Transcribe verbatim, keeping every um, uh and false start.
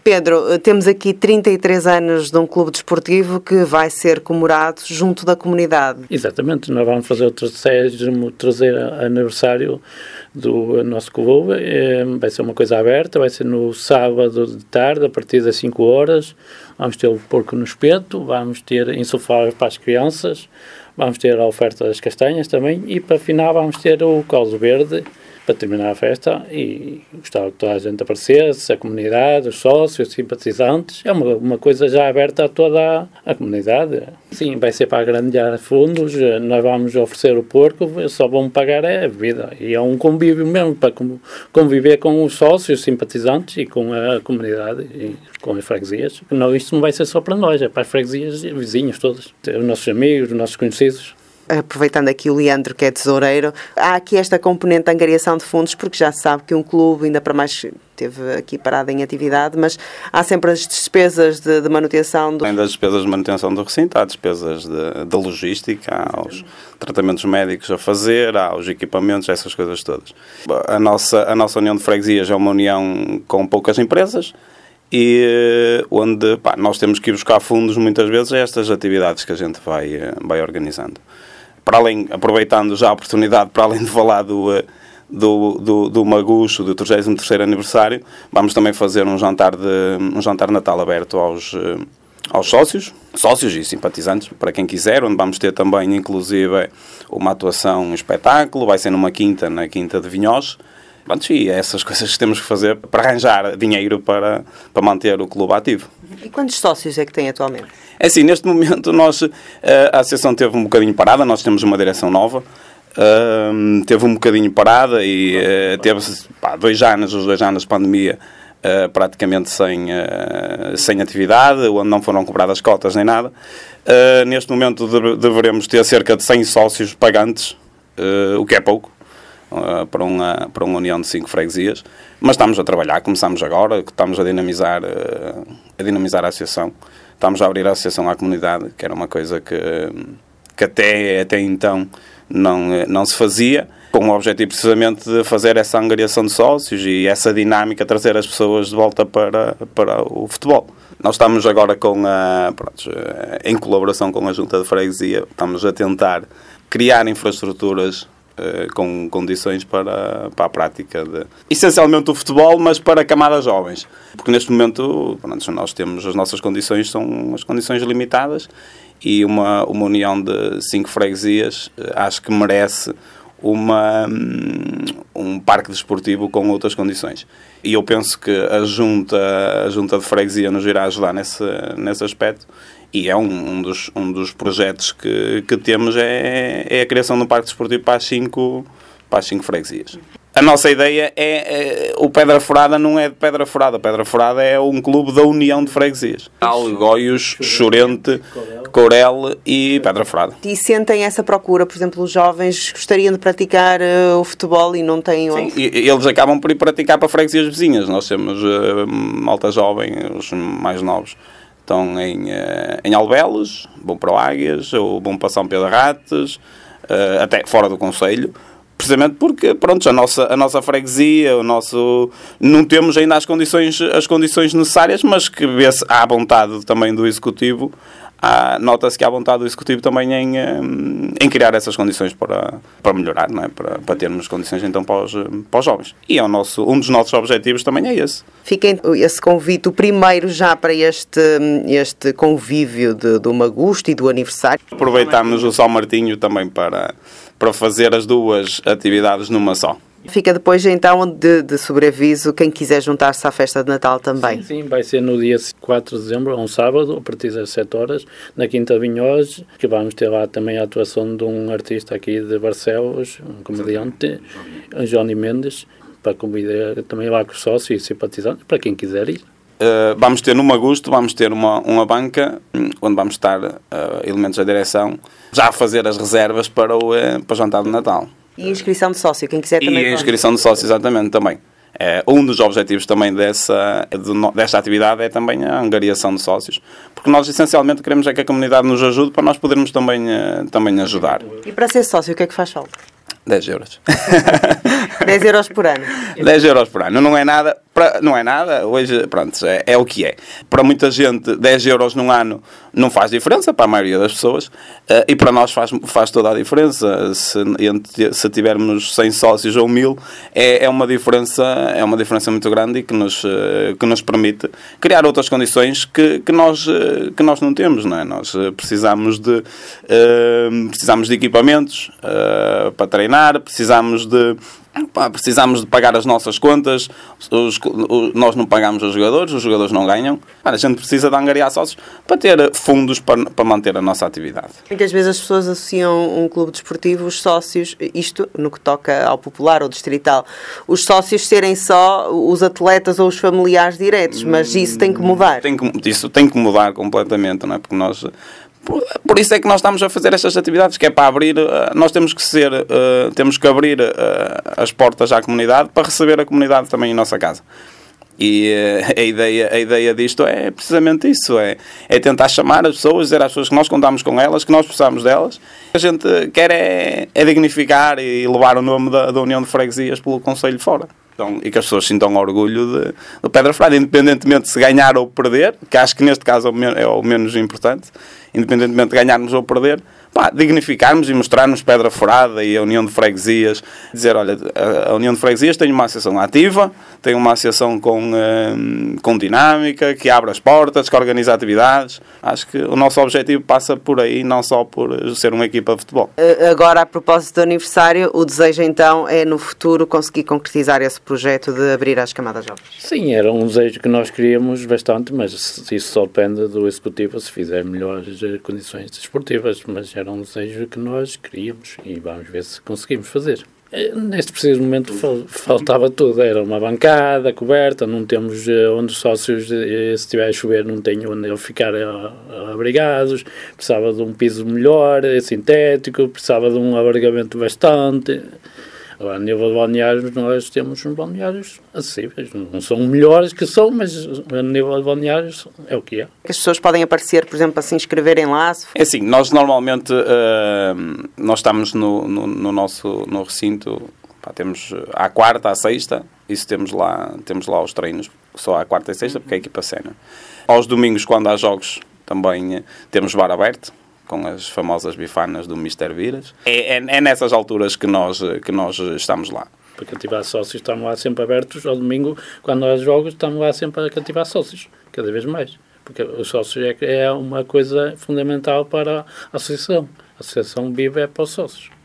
Pedro, temos aqui trinta e três anos de um clube desportivo que vai ser comemorado junto da comunidade. Exatamente, nós vamos fazer o trigésimo terceiro aniversário do nosso clube, vai ser uma coisa aberta, vai ser no sábado de tarde, a partir das cinco horas, vamos ter o porco no espeto, vamos ter insufláveis para as crianças, vamos ter a oferta das castanhas também e para final vamos ter o caldo verde para terminar a festa e gostava que toda a gente aparecesse, a comunidade, os sócios, os simpatizantes. É uma, uma coisa já aberta a toda a, a comunidade. Sim, vai ser para agrandear fundos, nós vamos oferecer o porco, só vão pagar a bebida. E é um convívio mesmo para conviver com os sócios, os simpatizantes e com a comunidade e com as freguesias. Não, isto não vai ser só para nós, é para as freguesias e vizinhos todos, os nossos amigos, os nossos conhecidos. Aproveitando aqui o Leandro, que é tesoureiro, há aqui esta componente de angariação de fundos, porque já se sabe que um clube, ainda para mais, esteve aqui parado em atividade, mas há sempre as despesas de, de manutenção do... Além das despesas de manutenção do recinto, há despesas de, de logística, há os tratamentos médicos a fazer, há os equipamentos, essas coisas todas. A nossa, a nossa União de Freguesias é uma união com poucas empresas, e onde pá, nós temos que ir buscar fundos muitas vezes a estas atividades que a gente vai, vai organizando. Para além, aproveitando já a oportunidade, para além de falar do, do, do, do Magucho, do trigésimo terceiro aniversário, vamos também fazer um jantar de um jantar de Natal aberto aos, aos sócios, sócios e simpatizantes, para quem quiser, onde vamos ter também, inclusive, uma atuação, um espetáculo, vai ser numa quinta, na Quinta de Vinhós. Pronto, e é essas coisas que temos que fazer para arranjar dinheiro para, para manter o clube ativo. E quantos sócios é que tem atualmente? É assim, neste momento nós, a associação teve um bocadinho parada, nós temos uma direção nova, uh, teve um bocadinho parada e uh, teve pá, dois anos, os dois anos de pandemia, uh, praticamente sem, uh, sem atividade, onde não foram cobradas cotas nem nada. Uh, neste momento de, deveremos ter cerca de cem sócios pagantes, uh, o que é pouco. Uh, para, uma, para uma união de cinco freguesias, mas estamos a trabalhar, começamos agora, estamos a dinamizar, uh, a dinamizar a associação, estamos a abrir a associação à comunidade, que era uma coisa que, que até, até então não, não se fazia, com o objetivo precisamente de fazer essa angariação de sócios e essa dinâmica, trazer as pessoas de volta para, para o futebol. Nós estamos agora com a, pronto, em colaboração com a Junta de Freguesia, estamos a tentar criar infraestruturas com condições para, para a prática de, essencialmente o futebol, mas para camadas jovens, porque neste momento pronto, nós temos, as nossas condições são as condições limitadas e uma, uma união de cinco freguesias acho que merece uma, um parque desportivo com outras condições. E eu penso que a junta, a junta de freguesia nos irá ajudar nesse, nesse aspecto. E é um, um, dos, um dos projetos que, que temos é, é a criação de um parque desportivo para as cinco, para as cinco freguesias. A nossa ideia é, é... O Pedra Furada não é de Pedra Furada. Pedra Furada é um clube da União de Freguesias. Algóios, Chorente, Courel e Pedra Furada. E sentem essa procura? Por exemplo, os jovens gostariam de praticar uh, o futebol e não têm onde? Sim, e, eles acabam por ir praticar para freguesias vizinhas. Nós temos uh, malta jovem, os mais novos. Estão em, em Albelos, vão para o Águias, ou vão para São Pedro Rates, até fora do concelho, precisamente porque pronto, a, nossa, a nossa freguesia, o nosso, não temos ainda as condições, as condições necessárias, mas que vê-se à vontade também do Executivo, há, nota-se que há vontade do Executivo também em, em criar essas condições para, para melhorar, não é? para, para termos condições então para os, para os jovens. E é o nosso, um dos nossos objetivos também é esse. Fica esse convite, o primeiro já para este, este convívio de, do Magusto e do aniversário. Aproveitamos o São Martinho também para, para fazer as duas atividades numa só. Fica depois então de, de sobreaviso quem quiser juntar-se à festa de Natal também. Sim, sim, vai ser no dia quatro de dezembro, um sábado, a partir das sete horas, na Quinta de Vinhós, que vamos ter lá também a atuação de um artista aqui de Barcelos, um comediante, o Johnny Mendes, para convidar também lá com os sócios e simpatizantes, para quem quiser ir. Uh, vamos ter no Magusto, vamos ter uma, uma banca onde vamos estar uh, elementos da direção já a fazer as reservas para o, uh, para o jantar de Natal. E a inscrição de sócio, quem quiser também. E a inscrição de sócio, exatamente, também. É, um dos objetivos também dessa, de, desta atividade é também a angariação de sócios, porque nós essencialmente queremos é que a comunidade nos ajude para nós podermos também, uh, também ajudar. E para ser sócio, o que é que faz falta? dez euros. dez euros por ano. dez euros por ano. Não é nada, pra, não é nada. Hoje, pronto, é, é o que é. Para muita gente, dez euros num ano não faz diferença, para a maioria das pessoas, uh, e para nós faz, faz toda a diferença. Se, se tivermos cem sócios ou mil, é, é, uma diferença, é uma diferença muito grande e que nos, uh, que nos permite criar outras condições que, que, nós, uh, que nós não temos, não é? Nós uh, precisamos de, uh, precisamos de equipamentos uh, para treinar, precisamos de Pá, precisamos de pagar as nossas contas, os, os, nós não pagamos os jogadores, os jogadores não ganham. Pá, a gente precisa de angariar sócios para ter fundos para, para manter a nossa atividade. Muitas vezes as pessoas associam um clube desportivo, os sócios, isto no que toca ao popular ou distrital, os sócios serem só os atletas ou os familiares diretos, mas isso tem que mudar. Tem que, isso tem que mudar completamente, não é? Porque nós... Por, por isso é que nós estamos a fazer estas atividades, que é para abrir, uh, nós temos que ser, uh, temos que abrir uh, as portas à comunidade para receber a comunidade também em nossa casa. E uh, a, ideia, a ideia disto é precisamente isso, é, é tentar chamar as pessoas, dizer às pessoas que nós contamos com elas, que nós precisamos delas. A gente quer é, é dignificar e levar o nome da, da União de Freguesias pelo Conselho fora. Então, e que as pessoas sintam orgulho de, de Pedra Furada, independentemente de se ganhar ou perder, que acho que neste caso é o, men- é o menos importante, independentemente de ganharmos ou perder, pá, dignificarmos e mostrarmos Pedra Furada e a União de Freguesias, dizer, olha, a, a União de Freguesias tem uma associação ativa, tem uma associação com, hum, com dinâmica, que abre as portas, que organiza atividades. Acho que o nosso objetivo passa por aí, não só por ser uma equipa de futebol. Agora, a propósito do aniversário, o desejo então é no futuro conseguir concretizar esse projeto de abrir às camadas jovens? Sim, era um desejo que nós queríamos bastante, mas isso só depende do Executivo se fizer melhores condições desportivas, mas era um desejo que nós queríamos e vamos ver se conseguimos fazer. Neste preciso momento faltava tudo, era uma bancada coberta, não temos onde os sócios, se estiver a chover, não têm onde ficar abrigados, precisava de um piso melhor, sintético, precisava de um alargamento bastante. Agora, a nível de balneários, nós temos uns balneários acessíveis. Não são melhores que são, mas a nível de balneários é o que é. As pessoas podem aparecer, por exemplo, para se inscreverem lá? É assim, nós normalmente, uh, nós estamos no, no, no nosso no recinto, pá, temos à quarta, à sexta, isso temos lá, temos lá os treinos só à quarta e sexta, porque é a equipa sénior. Aos domingos, quando há jogos, também uh, temos bar aberto, com as famosas bifanas do mister Viras. É, é, é nessas alturas que nós, que nós estamos lá. Para cativar sócios estamos lá sempre abertos. Ao domingo, quando há jogos, estamos lá sempre a cativar sócios, cada vez mais. Porque os sócios é, é uma coisa fundamental para a associação. A associação vive é para os sócios.